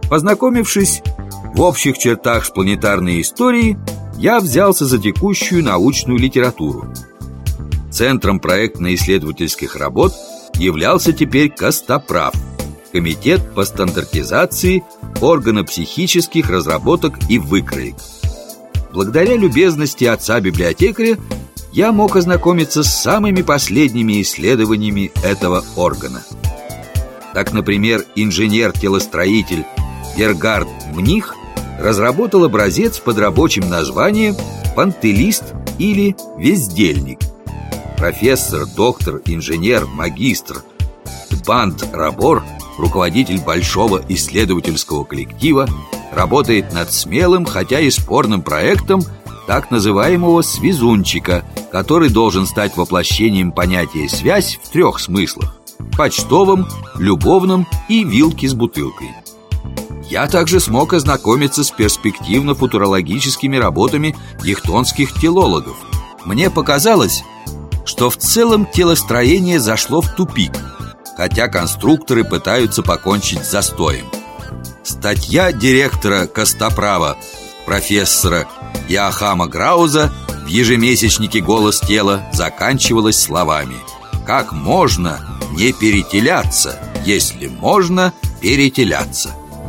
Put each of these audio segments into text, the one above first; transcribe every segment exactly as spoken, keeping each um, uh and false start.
Познакомившись в общих чертах с планетарной историей, я взялся за текущую научную литературу. Центром проектно-исследовательских работ являлся теперь Костоправ, Комитет по стандартизации органопсихических разработок и выкроек. Благодаря любезности отца-библиотекаря я мог ознакомиться с самыми последними исследованиями этого органа. Так, например, инженер-телостроитель Гергард Мних разработал образец под рабочим названием «Пантелист» или «Вездельник». Профессор, доктор, инженер, магистр Банд Рабор, руководитель большого исследовательского коллектива, работает над смелым, хотя и спорным проектом так называемого «связунчика», который должен стать воплощением понятия «связь» в трех смыслах: почтовом, любовном и вилки с бутылкой. Я также смог ознакомиться с перспективно-футурологическими работами дихтонских телологов. Мне показалось, что в целом телостроение зашло в тупик, хотя конструкторы пытаются покончить с застоем. Статья директора Костоправа, профессора Иохама Грауза, в ежемесячнике «Голос тела» заканчивалась словами: «Как можно не перетеляться, если можно перетеляться?»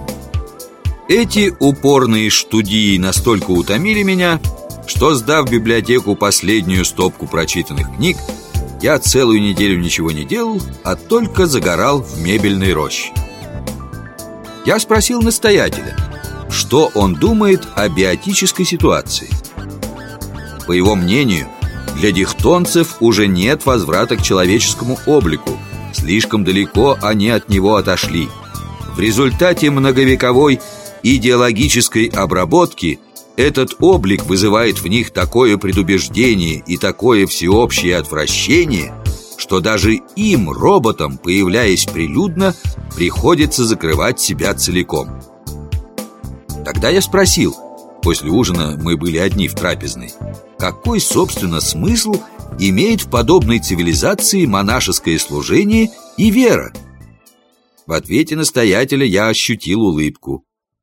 Эти упорные студии настолько утомили меня, что, сдав в библиотеку последнюю стопку прочитанных книг, я целую неделю ничего не делал, а только загорал в мебельной роще. Я спросил настоятеля, что он думает о биотической ситуации. По его мнению, для дихтонцев уже нет возврата к человеческому облику. Слишком далеко они от него отошли. В результате многовековой идеологической обработки этот облик вызывает в них такое предубеждение и такое всеобщее отвращение, что даже им, роботам, появляясь прилюдно, приходится закрывать себя целиком. Тогда я спросил, после ужина мы были одни в трапезной, какой, собственно, смысл имеет в подобной цивилизации монашеское служение и вера? В ответе настоятеля я ощутил улыбку.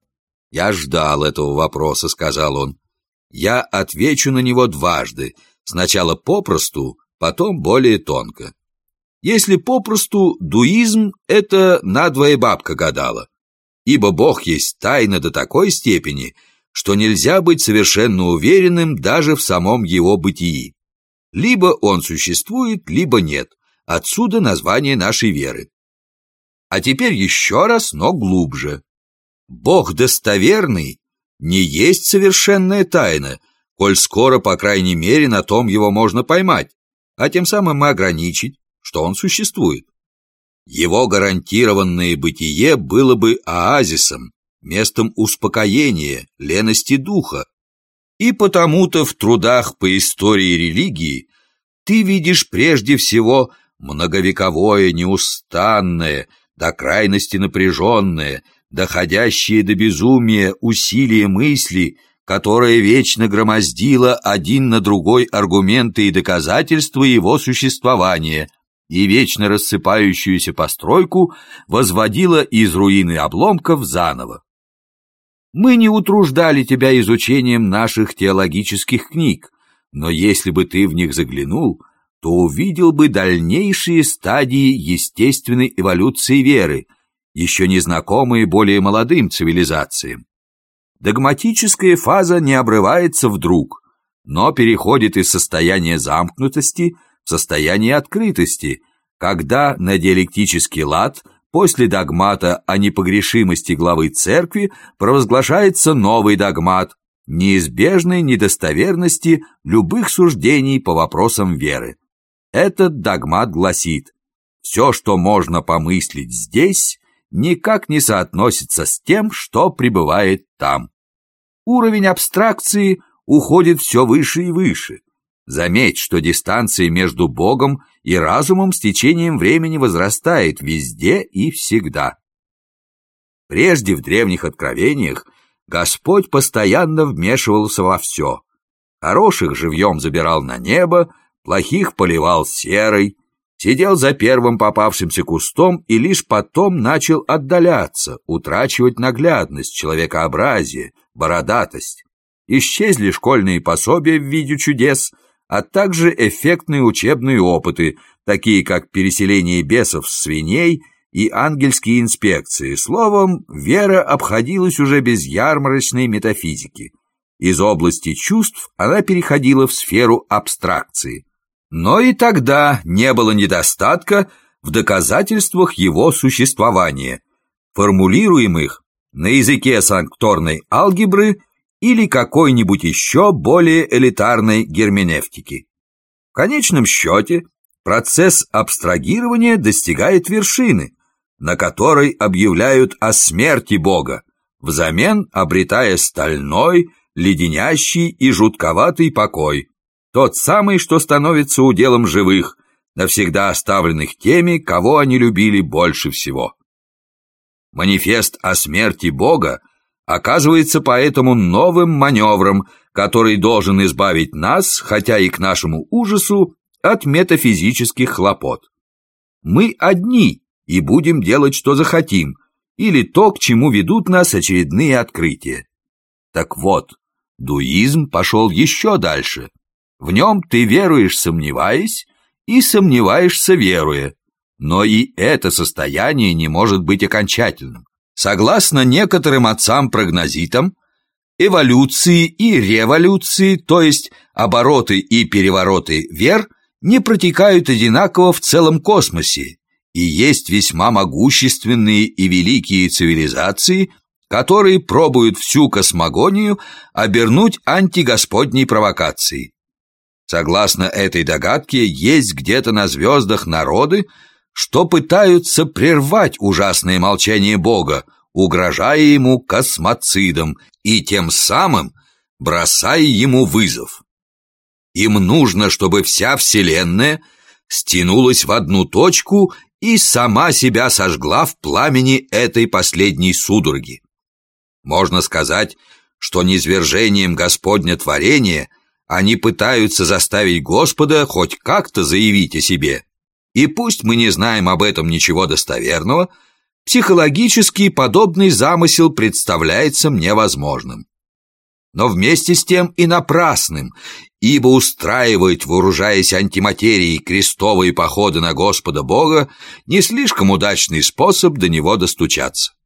«Я ждал этого вопроса», — сказал он. «Я отвечу на него дважды, сначала попросту, потом более тонко. Если попросту, дуизм — это надвое бабка гадала, ибо Бог есть тайна до такой степени, что нельзя быть совершенно уверенным даже в самом его бытии. Либо он существует, либо нет. Отсюда название нашей веры. А теперь еще раз, но глубже. Бог достоверный не есть совершенная тайна, коль скоро, по крайней мере, на том его можно поймать, а тем самым и ограничить, что он существует. Его гарантированное бытие было бы оазисом, местом успокоения, лености духа. И потому-то в трудах по истории религии ты видишь прежде всего многовековое, неустанное, до крайности напряженное, доходящее до безумия усилие мысли, которое вечно громоздило один на другой аргументы и доказательства его существования, и вечно рассыпающуюся постройку возводило из руины обломков заново. Мы не утруждали тебя изучением наших теологических книг, но если бы ты в них заглянул, то увидел бы дальнейшие стадии естественной эволюции веры, еще незнакомые более молодым цивилизациям. Догматическая фаза не обрывается вдруг, но переходит из состояния замкнутости в состояние открытости, когда на диалектический лад после догмата о непогрешимости главы церкви провозглашается новый догмат неизбежной недостоверности любых суждений по вопросам веры. Этот догмат гласит: все, что можно помыслить здесь, никак не соотносится с тем, что пребывает там. Уровень абстракции уходит все выше и выше. Заметь, что дистанция между Богом и разумом с течением времени возрастает везде и всегда. Прежде в древних откровениях Господь постоянно вмешивался во все. Хороших живьем забирал на небо, плохих поливал серой. сидел за первым попавшимся кустом и лишь потом начал отдаляться, утрачивать наглядность, человекообразие, бородатость. Исчезли школьные пособия в виде чудес, а также эффектные учебные опыты, такие как переселение бесов с свиней и ангельские инспекции. Словом, вера обходилась уже без ярмарочной метафизики. Из области чувств она переходила в сферу абстракции. Но и тогда не было недостатка в доказательствах его существования, формулируемых на языке санкторной алгебры или какой-нибудь еще более элитарной герменевтики. В конечном счете, процесс абстрагирования достигает вершины, на которой объявляют о смерти Бога, взамен обретая стальной, леденящий и жутковатый покой, тот самый, что становится уделом живых, навсегда оставленных теми, кого они любили больше всего. Манифест о смерти Бога оказывается поэтому новым маневром, который должен избавить нас, хотя и к нашему ужасу, от метафизических хлопот. Мы одни и будем делать, что захотим, или то, к чему ведут нас очередные открытия. Так вот, дуизм пошел еще дальше. В нем ты веруешь, сомневаясь, и сомневаешься, веруя. Но и это состояние не может быть окончательным. Согласно некоторым отцам-прогнозитам, эволюции и революции, то есть обороты и перевороты вер, не протекают одинаково в целом космосе, и есть весьма могущественные и великие цивилизации, которые пробуют всю космогонию обернуть антигосподней провокацией. Согласно этой догадке, есть где-то на звездах народы, что пытаются прервать ужасное молчание Бога, угрожая ему космоцидом и тем самым бросая ему вызов. Им нужно, чтобы вся Вселенная стянулась в одну точку и сама себя сожгла в пламени этой последней судороги. Можно сказать, что низвержением Господня творения они пытаются заставить Господа хоть как-то заявить о себе. И пусть мы не знаем об этом ничего достоверного, психологически подобный замысел представляется мне возможным. Но вместе с тем и напрасным, ибо устраивать, вооружаясь антиматерией, крестовые походы на Господа Бога не слишком удачный способ до него достучаться.